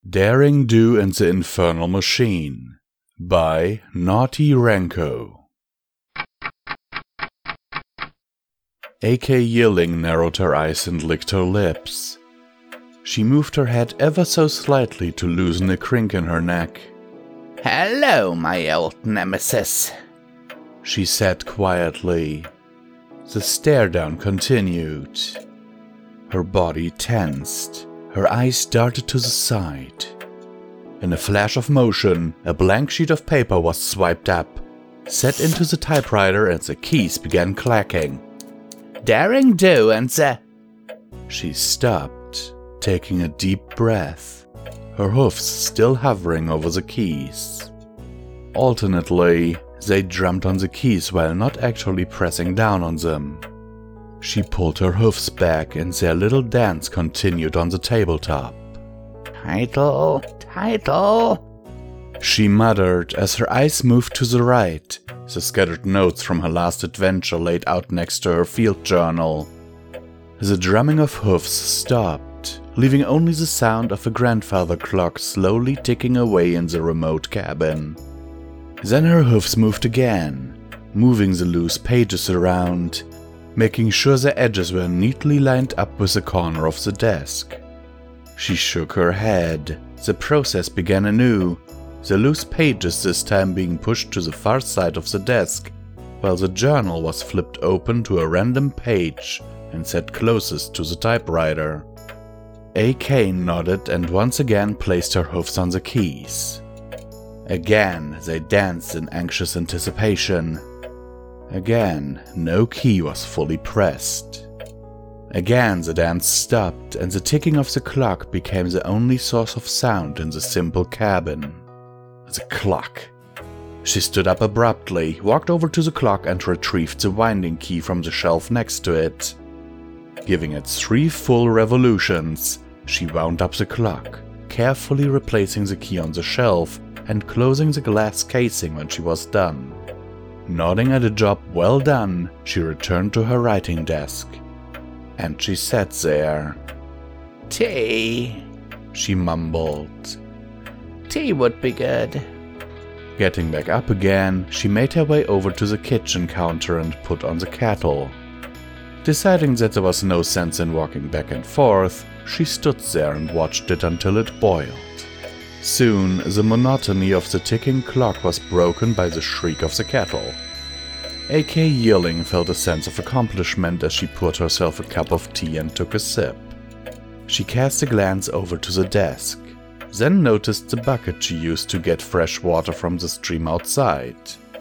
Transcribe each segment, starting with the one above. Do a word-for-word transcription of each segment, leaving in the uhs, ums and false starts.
Daring Do and the Infernal Machine by Naughty Renko. A K Yearling narrowed her eyes and licked her lips. She moved her head ever so slightly to loosen a crink in her neck. "Hello, my old nemesis," she said quietly. The stare-down continued. Her body tensed. Her eyes darted to the side. In a flash of motion, a blank sheet of paper was swiped up, set into the typewriter, and the keys began clacking. "Daring Do and the..." She stopped, taking a deep breath, her hoofs still hovering over the keys. Alternately, they drummed on the keys while not actually pressing down on them. She pulled her hoofs back and their little dance continued on the tabletop. "Title, title," she muttered as her eyes moved to the right, the scattered notes from her last adventure laid out next to her field journal. The drumming of hoofs stopped, leaving only the sound of a grandfather clock slowly ticking away in the remote cabin. Then her hoofs moved again, moving the loose pages around, making sure the edges were neatly lined up with the corner of the desk. She shook her head. The process began anew, the loose pages this time being pushed to the far side of the desk, while the journal was flipped open to a random page and set closest to the typewriter. A K nodded and once again placed her hoofs on the keys. Again they danced in anxious anticipation. Again, no key was fully pressed. Again the dance stopped and the ticking of the clock became the only source of sound in the simple cabin. The clock. She stood up abruptly, walked over to the clock and retrieved the winding key from the shelf next to it. Giving it three full revolutions, she wound up the clock, carefully replacing the key on the shelf and closing the glass casing when she was done. Nodding at a job well done, she returned to her writing desk. And she sat there. "Tea," she mumbled. "Tea would be good." Getting back up again, she made her way over to the kitchen counter and put on the kettle. Deciding that there was no sense in walking back and forth, she stood there and watched it until it boiled. Soon, the monotony of the ticking clock was broken by the shriek of the kettle. A K Yearling felt a sense of accomplishment as she poured herself a cup of tea and took a sip. She cast a glance over to the desk, then noticed the bucket she used to get fresh water from the stream outside.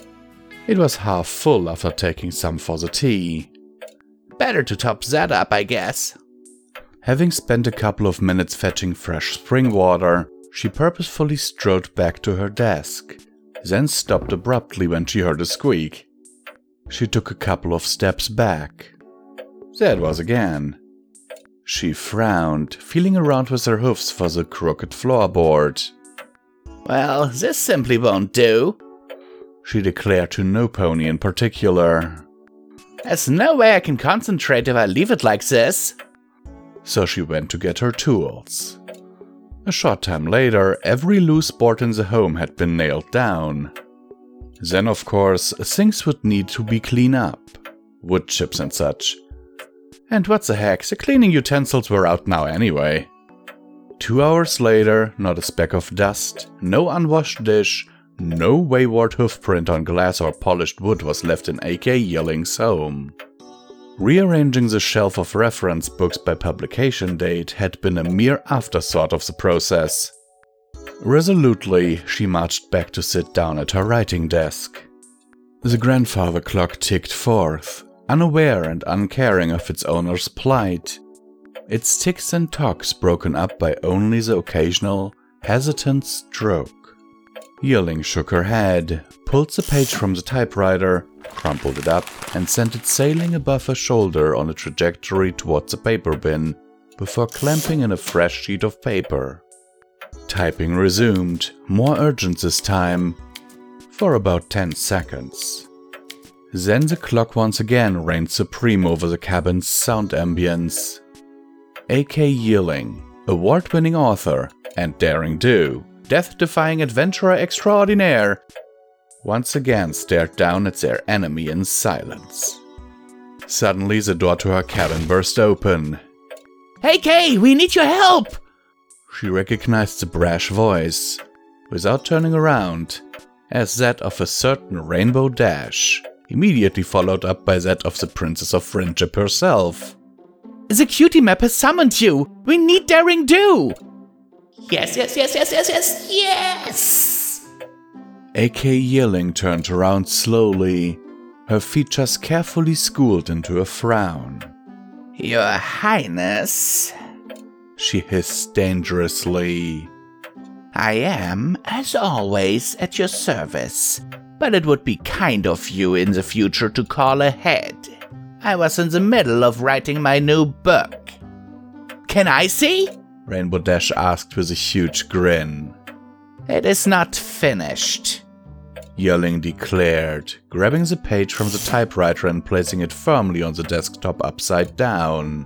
It was half full after taking some for the tea. "Better to top that up, I guess." Having spent a couple of minutes fetching fresh spring water, she purposefully strode back to her desk, then stopped abruptly when she heard a squeak. She took a couple of steps back. There it was again. She frowned, feeling around with her hoofs for the crooked floorboard. "Well, this simply won't do," she declared to no pony in particular. "There's no way I can concentrate if I leave it like this." So she went to get her tools. A short time later, every loose board in the home had been nailed down. Then, of course, things would need to be cleaned up. Wood chips and such. And what the heck, the cleaning utensils were out now anyway. Two hours later, not a speck of dust, no unwashed dish, no wayward hoofprint on glass or polished wood was left in A K Yearling's home. Rearranging the shelf of reference books by publication date had been a mere afterthought of the process. Resolutely, she marched back to sit down at her writing desk. The grandfather clock ticked forth, unaware and uncaring of its owner's plight, its ticks and tocks broken up by only the occasional, hesitant stroke. Yearling shook her head, pulled the page from the typewriter, crumpled it up, and sent it sailing above her shoulder on a trajectory towards the paper bin, before clamping in a fresh sheet of paper. Typing resumed, more urgent this time, for about ten seconds. Then the clock once again reigned supreme over the cabin's sound ambience. A K Yearling, award-winning author, and Daring Do, death-defying adventurer extraordinaire, once again stared down at their enemy in silence. Suddenly, the door to her cabin burst open. Hey Kay, we need your help! She recognized the brash voice, without turning around, as that of a certain Rainbow Dash, immediately followed up by that of the Princess of Friendship herself. The cutie map has summoned you! We need Daring Do! Yes, yes, yes, yes, yes, yes, yes! A K Yearling turned around slowly, her features carefully schooled into a frown. Your Highness, she hissed dangerously. I am, as always, at your service, but it would be kind of you in the future to call ahead. I was in the middle of writing my new book. Can I see? Rainbow Dash asked with a huge grin. It is not finished, Yearling declared, grabbing the page from the typewriter and placing it firmly on the desktop upside down.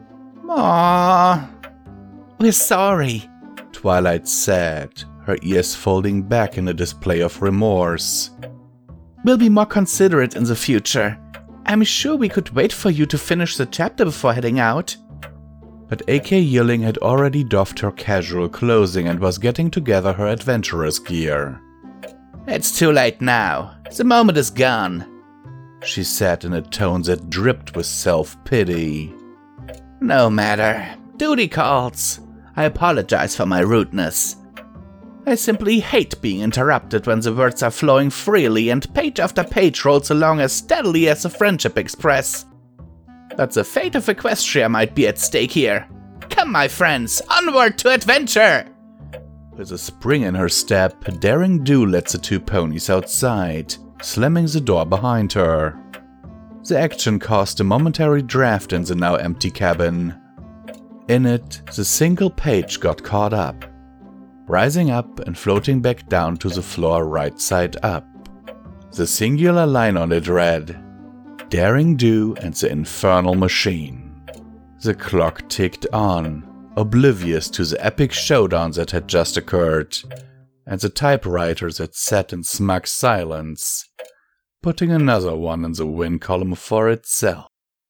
Aww, we're sorry, Twilight said, her ears folding back in a display of remorse. We'll be more considerate in the future. I'm sure we could wait for you to finish the chapter before heading out. But A K Yearling had already doffed her casual clothing and was getting together her adventurer's gear. It's too late now. The moment is gone, she said in a tone that dripped with self-pity. No matter. Duty calls. I apologize for my rudeness. I simply hate being interrupted when the words are flowing freely and page after page rolls along as steadily as the Friendship Express. But the fate of Equestria might be at stake here. Come, my friends, onward to adventure! With a spring in her step, Daring Do led the two ponies outside, slamming the door behind her. The action caused a momentary draft in the now empty cabin. In it, the single page got caught up, rising up and floating back down to the floor right side up. The singular line on it read, Daring Do and the Infernal Machine. The clock ticked on, oblivious to the epic showdown that had just occurred, and the typewriter that sat in smug silence, putting another one in the win column for itself.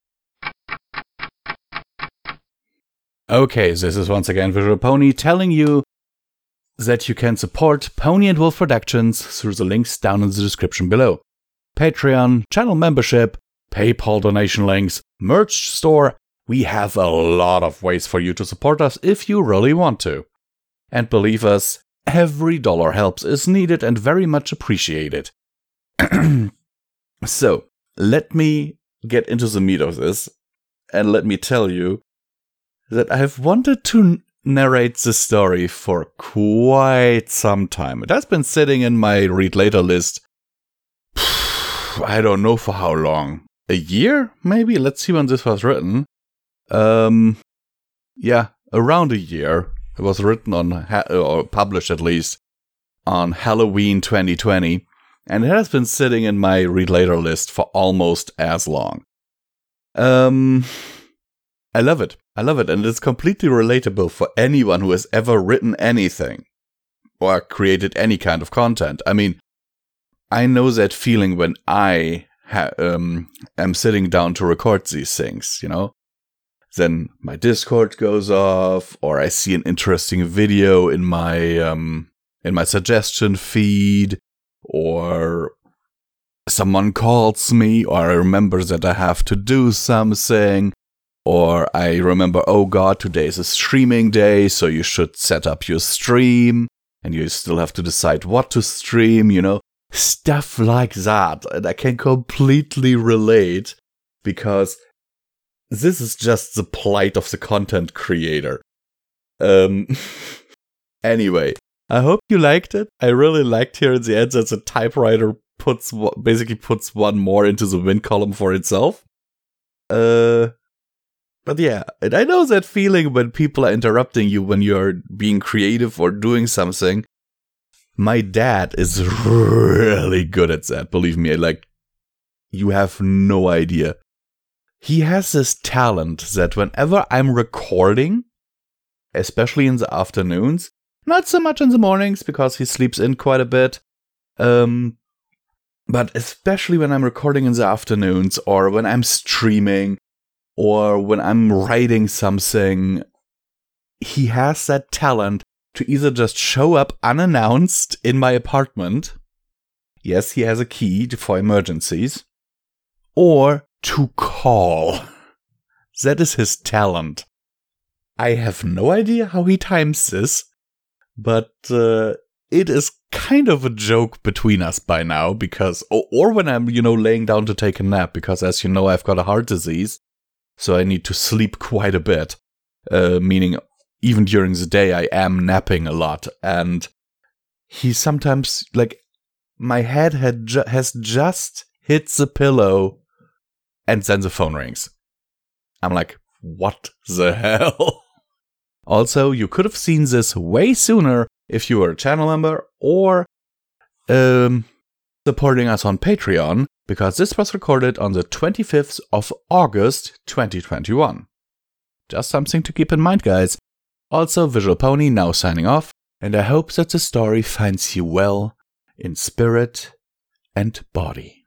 Okay, this is once again Visual Pony telling you that you can support Pony and Wolf Productions through the links down in the description below. Patreon, channel membership, PayPal donation links, merch store. We have a lot of ways for you to support us if you really want to. And believe us, every dollar helps, is needed and very much appreciated. So, let me get into the meat of this, and let me tell you that I have wanted to narrate the story for quite some time. It has been sitting in my read later list, I don't know for how long. A year, maybe? Let's see when this was written. Um, yeah, around a year. It was written on, ha- or published at least, on Halloween twenty twenty. And it has been sitting in my read later list for almost as long. Um, I love it. I love it. And it's completely relatable for anyone who has ever written anything or created any kind of content. I mean, I know that feeling when I ha- um, am sitting down to record these things, you know? Then my Discord goes off, or I see an interesting video in my um, in my suggestion feed, or someone calls me, or I remember that I have to do something, or I remember, oh god, today is a streaming day, so you should set up your stream, and you still have to decide what to stream, you know, stuff like that. And I can completely relate, because this is just the plight of the content creator. Um, anyway, I hope you liked it. I really liked here in the end that the typewriter puts basically puts one more into the win column for itself. Uh, but yeah, and I know that feeling when people are interrupting you when you're being creative or doing something. My dad is really good at that, believe me. Like, you have no idea. He has this talent that whenever I'm recording, especially in the afternoons, Not so much in the mornings, because he sleeps in quite a bit. Um, but especially when I'm recording in the afternoons, or when I'm streaming, or when I'm writing something, he has that talent to either just show up unannounced in my apartment. Yes, he has a key for emergencies. Or to call. That is his talent. I have no idea how he times this, but uh, it is kind of a joke between us by now, because, or, or when I'm, you know, laying down to take a nap, because as you know, I've got a heart disease, so I need to sleep quite a bit, uh, meaning even during the day I am napping a lot, and he sometimes, like, my head had ju- has just hit the pillow, and then the phone rings. I'm like, what the hell? Also, you could have seen this way sooner if you were a channel member or um, supporting us on Patreon, because this was recorded on the twenty-fifth of August twenty twenty-one. Just something to keep in mind, guys. Also, Visual Pony now signing off, and I hope that the story finds you well in spirit and body.